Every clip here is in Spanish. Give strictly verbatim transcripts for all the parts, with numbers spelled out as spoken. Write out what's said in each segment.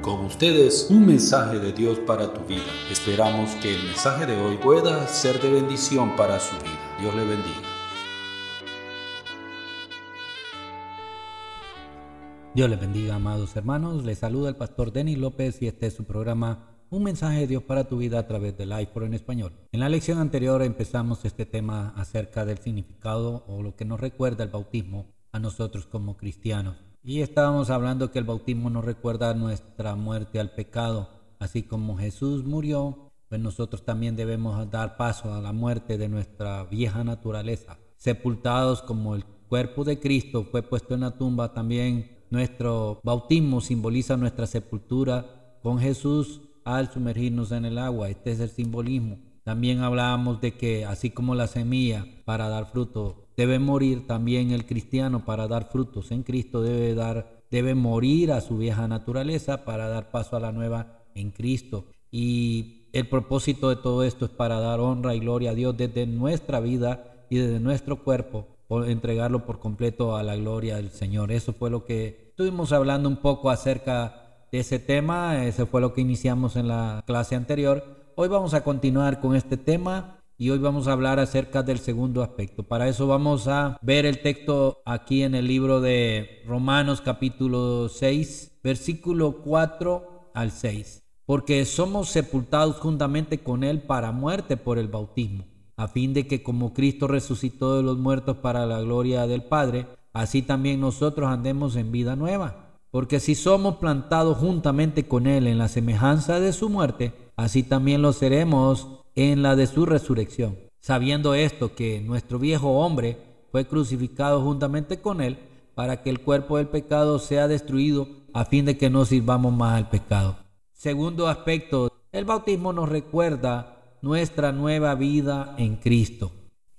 Con ustedes, un mensaje de Dios para tu vida. Esperamos que el mensaje de hoy pueda ser de bendición para su vida. Dios le bendiga. Dios les bendiga, amados hermanos. Les saluda el pastor Denis López y este es su programa Un mensaje de Dios para tu vida a través del iPhone en español. En la lección anterior empezamos este tema acerca del significado o lo que nos recuerda el bautismo a nosotros como cristianos. Y estábamos hablando que el bautismo nos recuerda nuestra muerte al pecado. Así como Jesús murió, pues nosotros también debemos dar paso a la muerte de nuestra vieja naturaleza. Sepultados como el cuerpo de Cristo fue puesto en la tumba, también nuestro bautismo simboliza nuestra sepultura con Jesús al sumergirnos en el agua. Este es el simbolismo. También hablábamos de que así como la semilla para dar fruto debe morir, también el cristiano para dar frutos en Cristo debe dar, debe morir a su vieja naturaleza para dar paso a la nueva en Cristo. Y el propósito de todo esto es para dar honra y gloria a Dios desde nuestra vida y desde nuestro cuerpo, por entregarlo por completo a la gloria del Señor. Eso fue lo que estuvimos hablando un poco acerca de ese tema. Ese fue lo que iniciamos en la clase anterior. Hoy vamos a continuar con este tema y hoy vamos a hablar acerca del segundo aspecto. Para eso vamos a ver el texto aquí en el libro de Romanos capítulo seis, versículo cuatro al seis. Porque somos sepultados juntamente con Él para muerte por el bautismo, a fin de que como Cristo resucitó de los muertos para la gloria del Padre, así también nosotros andemos en vida nueva. Porque si somos plantados juntamente con Él en la semejanza de su muerte, así también lo seremos en la de su resurrección. Sabiendo esto, que nuestro viejo hombre fue crucificado juntamente con Él, para que el cuerpo del pecado sea destruido, a fin de que no sirvamos más al pecado. Segundo aspecto, el bautismo nos recuerda nuestra nueva vida en Cristo.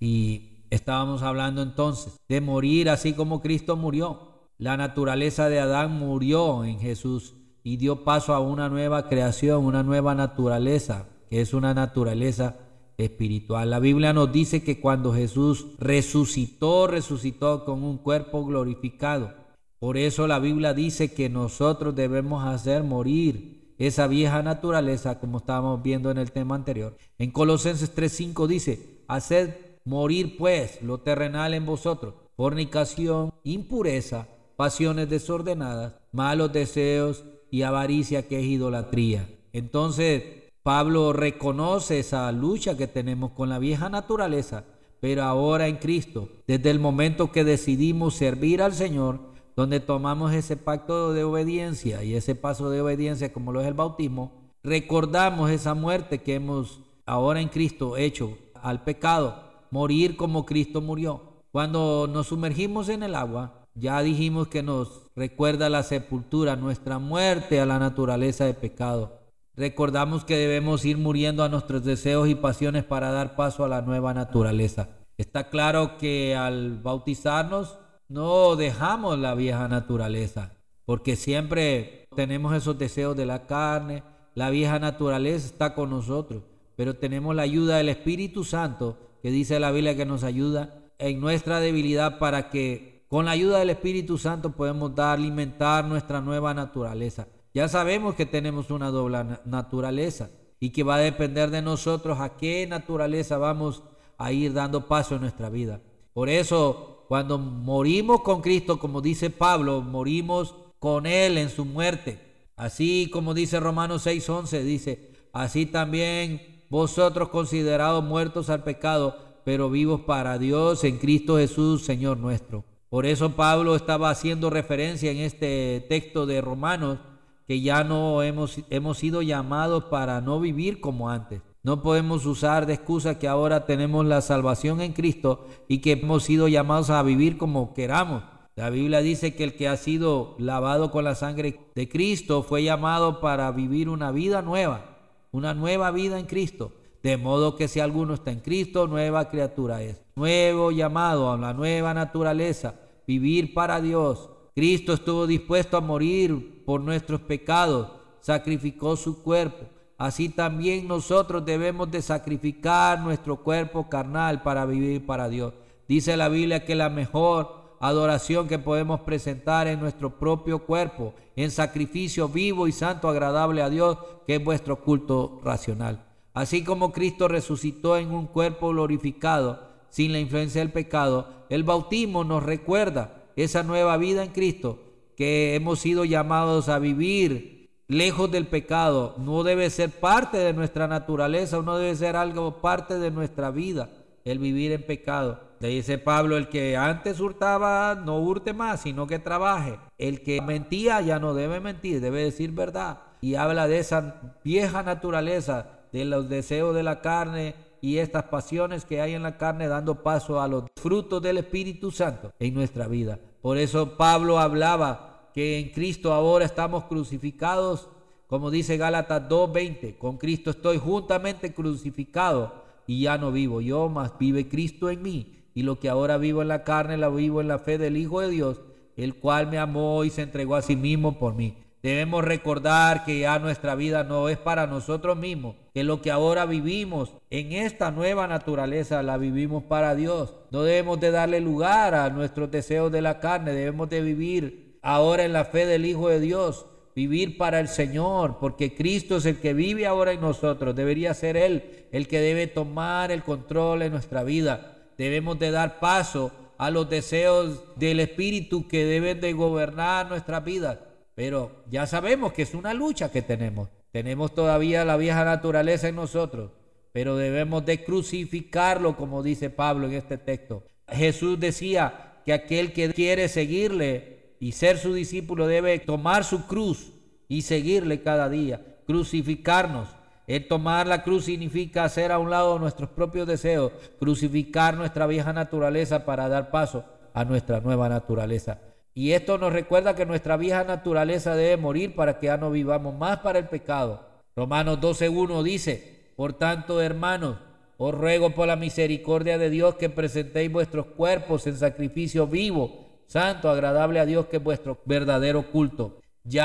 Y estábamos hablando entonces de morir así como Cristo murió. La naturaleza de Adán murió en Jesús y dio paso a una nueva creación, una nueva naturaleza, que es una naturaleza espiritual. La Biblia nos dice que cuando Jesús resucitó, resucitó con un cuerpo glorificado. Por eso la Biblia dice que nosotros debemos hacer morir esa vieja naturaleza, como estábamos viendo en el tema anterior. En Colosenses tres cinco dice: haced morir pues lo terrenal en vosotros, fornicación, impureza, pasiones desordenadas, malos deseos y avaricia, que es idolatría. Entonces Pablo reconoce esa lucha que tenemos con la vieja naturaleza, pero ahora en Cristo, desde el momento que decidimos servir al Señor, donde tomamos ese pacto de obediencia y ese paso de obediencia como lo es el bautismo, recordamos esa muerte que hemos ahora en Cristo hecho al pecado, morir como Cristo murió. Cuando nos sumergimos en el agua, ya dijimos que nos recuerda la sepultura, nuestra muerte a la naturaleza de pecado. Recordamos que debemos ir muriendo a nuestros deseos y pasiones para dar paso a la nueva naturaleza. Está claro que al bautizarnos no dejamos la vieja naturaleza, porque siempre tenemos esos deseos de la carne. La vieja naturaleza está con nosotros, pero tenemos la ayuda del Espíritu Santo, que dice la Biblia que nos ayuda en nuestra debilidad, para que con la ayuda del Espíritu Santo podemos dar, alimentar nuestra nueva naturaleza. Ya sabemos que tenemos una doble naturaleza y que va a depender de nosotros a qué naturaleza vamos a ir dando paso en nuestra vida. Por eso, cuando morimos con Cristo, como dice Pablo, morimos con Él en su muerte. Así como dice Romanos seis once, dice: así también vosotros, considerados muertos al pecado, pero vivos para Dios en Cristo Jesús, Señor nuestro. Por eso Pablo estaba haciendo referencia en este texto de Romanos, que ya no hemos, hemos sido llamados para no vivir como antes. No podemos usar de excusa que ahora tenemos la salvación en Cristo y que hemos sido llamados a vivir como queramos. La Biblia dice que el que ha sido lavado con la sangre de Cristo fue llamado para vivir una vida nueva, una nueva vida en Cristo. De modo que si alguno está en Cristo, nueva criatura es. Nuevo llamado a la nueva naturaleza, vivir para Dios. Cristo estuvo dispuesto a morir por nuestros pecados, sacrificó su cuerpo. Así también nosotros debemos de sacrificar nuestro cuerpo carnal para vivir para Dios. Dice la Biblia que la mejor adoración que podemos presentar en nuestro propio cuerpo, en sacrificio vivo y santo, agradable a Dios, que es vuestro culto racional. Así como Cristo resucitó en un cuerpo glorificado, sin la influencia del pecado, el bautismo nos recuerda esa nueva vida en Cristo, que hemos sido llamados a vivir lejos del pecado. No debe ser parte de nuestra naturaleza, o no debe ser algo parte de nuestra vida, el vivir en pecado. Le dice Pablo: el que antes hurtaba, no hurte más, sino que trabaje. El que mentía ya no debe mentir, debe decir verdad. Y habla de esa vieja naturaleza, de los deseos de la carne y estas pasiones que hay en la carne, dando paso a los frutos del Espíritu Santo en nuestra vida. Por eso Pablo hablaba que en Cristo ahora estamos crucificados, como dice Gálatas dos veinte, con Cristo estoy juntamente crucificado y ya no vivo yo, mas vive Cristo en mí. Y lo que ahora vivo en la carne, la vivo en la fe del Hijo de Dios, el cual me amó y se entregó a sí mismo por mí. Debemos recordar que ya nuestra vida no es para nosotros mismos, que lo que ahora vivimos en esta nueva naturaleza la vivimos para Dios. No debemos de darle lugar a nuestros deseos de la carne, debemos de vivir ahora en la fe del Hijo de Dios, vivir para el Señor, porque Cristo es el que vive ahora en nosotros. Debería ser Él el que debe tomar el control en nuestra vida. Debemos de dar paso a los deseos del Espíritu que deben de gobernar nuestras vidas. Pero ya sabemos que es una lucha que tenemos. Tenemos todavía la vieja naturaleza en nosotros, pero debemos de crucificarlo, como dice Pablo en este texto. Jesús decía que aquel que quiere seguirle y ser su discípulo debe tomar su cruz y seguirle cada día, crucificarnos. El tomar la cruz significa hacer a un lado nuestros propios deseos, crucificar nuestra vieja naturaleza para dar paso a nuestra nueva naturaleza. Y esto nos recuerda que nuestra vieja naturaleza debe morir para que ya no vivamos más para el pecado. Romanos doce uno dice: por tanto, hermanos, os ruego por la misericordia de Dios que presentéis vuestros cuerpos en sacrificio vivo, santo, agradable a Dios, que es vuestro verdadero culto.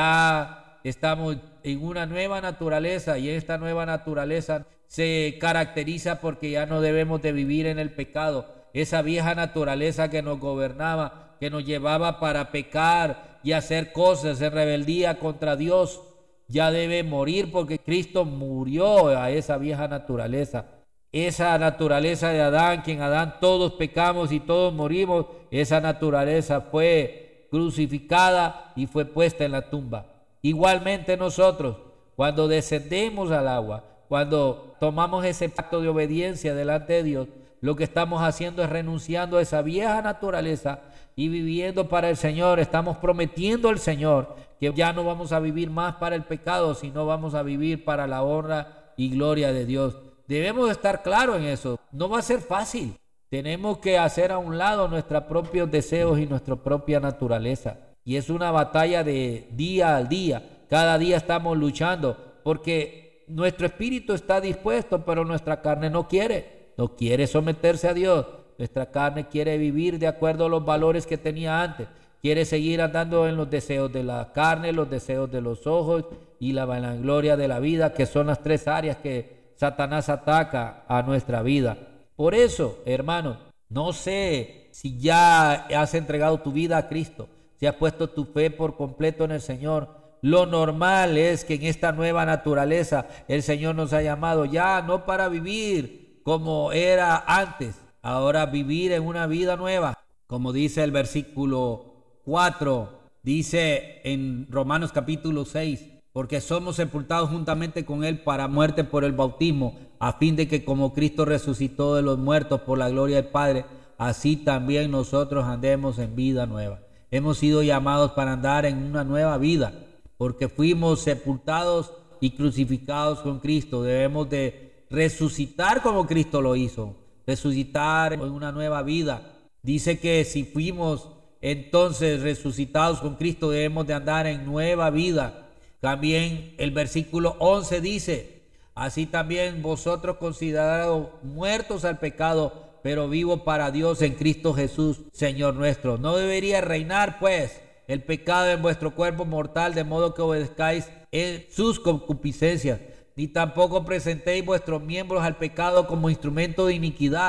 Ya estamos en una nueva naturaleza, y esta nueva naturaleza se caracteriza porque ya no debemos de vivir en el pecado. Esa vieja naturaleza que nos gobernaba, que nos llevaba para pecar y hacer cosas en rebeldía contra Dios, ya debe morir, porque Cristo murió a esa vieja naturaleza. Esa naturaleza de Adán, que en Adán todos pecamos y todos morimos, esa naturaleza fue crucificada y fue puesta en la tumba. Igualmente nosotros, cuando descendemos al agua, cuando tomamos ese pacto de obediencia delante de Dios, lo que estamos haciendo es renunciando a esa vieja naturaleza y viviendo para el Señor. Estamos prometiendo al Señor que ya no vamos a vivir más para el pecado, sino vamos a vivir para la honra y gloria de Dios. Debemos estar claros en eso. No va a ser fácil. Tenemos que hacer a un lado nuestros propios deseos y nuestra propia naturaleza. Y es una batalla de día al día. Cada día estamos luchando, porque nuestro espíritu está dispuesto, pero nuestra carne no quiere. No quiere someterse a Dios. Nuestra carne quiere vivir de acuerdo a los valores que tenía antes. Quiere seguir andando en los deseos de la carne, los deseos de los ojos y la vanagloria de la vida, que son las tres áreas que Satanás ataca a nuestra vida. Por eso, hermano, no sé si ya has entregado tu vida a Cristo, si has puesto tu fe por completo en el Señor. Lo normal es que en esta nueva naturaleza el Señor nos ha llamado ya no para vivir como era antes, ahora vivir en una vida nueva. Como dice el versículo cuatro, dice en Romanos capítulo seis: porque somos sepultados juntamente con Él para muerte por el bautismo, a fin de que como Cristo resucitó de los muertos por la gloria del Padre, así también nosotros andemos en vida nueva. Hemos sido llamados para andar en una nueva vida, porque fuimos sepultados y crucificados con Cristo. Debemos de resucitar como Cristo lo hizo, resucitar en una nueva vida. Dice que si fuimos entonces resucitados con Cristo, debemos de andar en nueva vida. También el versículo once dice: así también vosotros considerados muertos al pecado, pero vivos para Dios en Cristo Jesús, Señor nuestro. No debería reinar pues el pecado en vuestro cuerpo mortal, de modo que obedezcáis en sus concupiscencias, ni tampoco presentéis vuestros miembros al pecado como instrumento de iniquidad,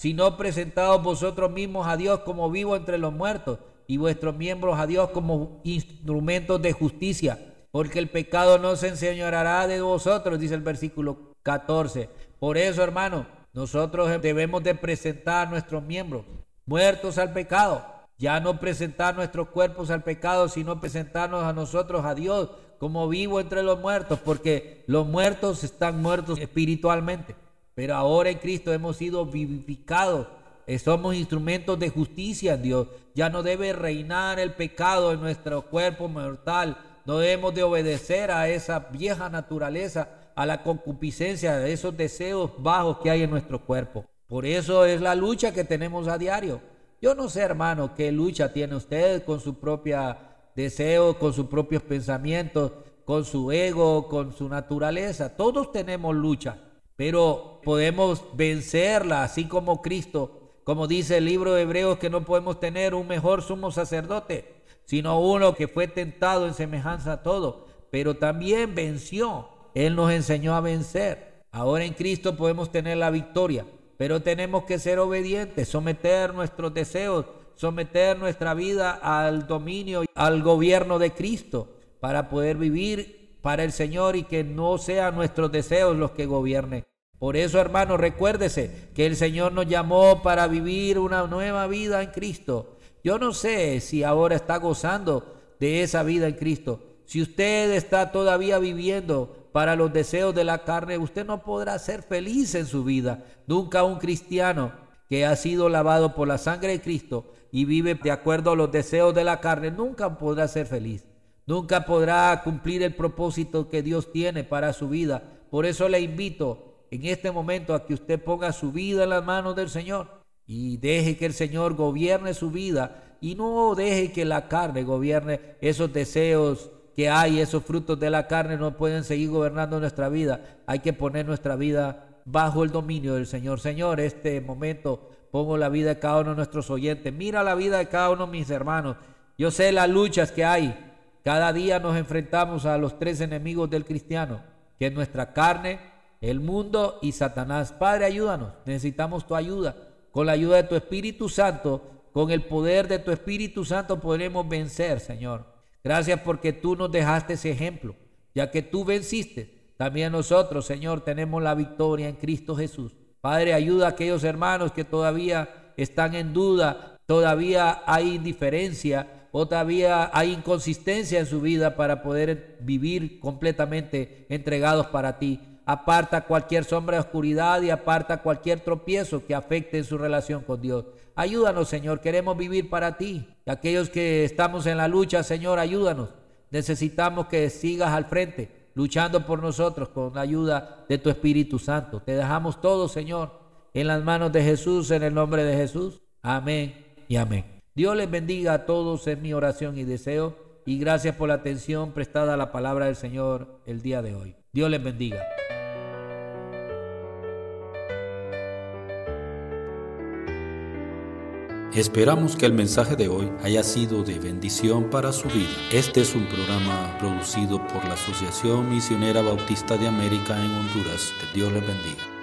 sino presentaos vosotros mismos a Dios como vivos entre los muertos, y vuestros miembros a Dios como instrumentos de justicia, porque el pecado no se enseñoreará de vosotros, dice el versículo catorce. Por eso, hermano, nosotros debemos de presentar nuestros miembros muertos al pecado, ya no presentar nuestros cuerpos al pecado, sino presentarnos a nosotros a Dios como vivos entre los muertos, porque los muertos están muertos espiritualmente, pero ahora en Cristo hemos sido vivificados. Somos instrumentos de justicia en Dios. Ya no debe reinar el pecado en nuestro cuerpo mortal. No debemos de obedecer a esa vieja naturaleza, a la concupiscencia, a esos deseos bajos que hay en nuestro cuerpo. Por eso es la lucha que tenemos a diario. Yo no sé, hermano, qué lucha tiene usted con su propio deseo, con sus propios pensamientos, con su ego, con su naturaleza. Todos tenemos lucha, pero podemos vencerla, así como Cristo. Como dice el libro de Hebreos, que no podemos tener un mejor sumo sacerdote, sino uno que fue tentado en semejanza a todo, pero también venció. Él nos enseñó a vencer. Ahora en Cristo podemos tener la victoria, pero tenemos que ser obedientes, someter nuestros deseos, someter nuestra vida al dominio, al gobierno de Cristo, para poder vivir para el Señor y que no sean nuestros deseos los que gobiernen. Por eso, hermano, recuérdese que el Señor nos llamó para vivir una nueva vida en Cristo. Yo no sé si ahora está gozando de esa vida en Cristo. Si usted está todavía viviendo para los deseos de la carne, usted no podrá ser feliz en su vida. Nunca un cristiano que ha sido lavado por la sangre de Cristo y vive de acuerdo a los deseos de la carne, nunca podrá ser feliz. Nunca podrá cumplir el propósito que Dios tiene para su vida. Por eso le invito en este momento a que usted ponga su vida en las manos del Señor y deje que el Señor gobierne su vida, y no deje que la carne gobierne esos deseos que hay. Esos frutos de la carne no pueden seguir gobernando nuestra vida. Hay que poner nuestra vida bajo el dominio del Señor. Señor, este momento pongo la vida de cada uno de nuestros oyentes. Mira la vida de cada uno de mis hermanos. Yo sé las luchas que hay. Cada día nos enfrentamos a los tres enemigos del cristiano, que es nuestra carne, el mundo y Satanás. Padre, ayúdanos. Necesitamos tu ayuda. Con la ayuda de tu Espíritu Santo, con el poder de tu Espíritu Santo podremos vencer, Señor. Gracias porque tú nos dejaste ese ejemplo. Ya que tú venciste, también nosotros, Señor, tenemos la victoria en Cristo Jesús. Padre, ayuda a aquellos hermanos que todavía están en duda, todavía hay indiferencia o todavía hay inconsistencia en su vida para poder vivir completamente entregados para ti. Aparta cualquier sombra de oscuridad y aparta cualquier tropiezo que afecte en su relación con Dios. Ayúdanos, Señor, queremos vivir para ti. Y aquellos que estamos en la lucha, Señor, ayúdanos. Necesitamos que sigas al frente, luchando por nosotros con la ayuda de tu Espíritu Santo. Te dejamos todo, Señor, en las manos de Jesús, en el nombre de Jesús. Amén y amén. Dios les bendiga a todos, es mi oración y deseo. Y gracias por la atención prestada a la palabra del Señor el día de hoy. Dios les bendiga. Esperamos que el mensaje de hoy haya sido de bendición para su vida. Este es un programa producido por la Asociación Misionera Bautista de América en Honduras. Que Dios les bendiga.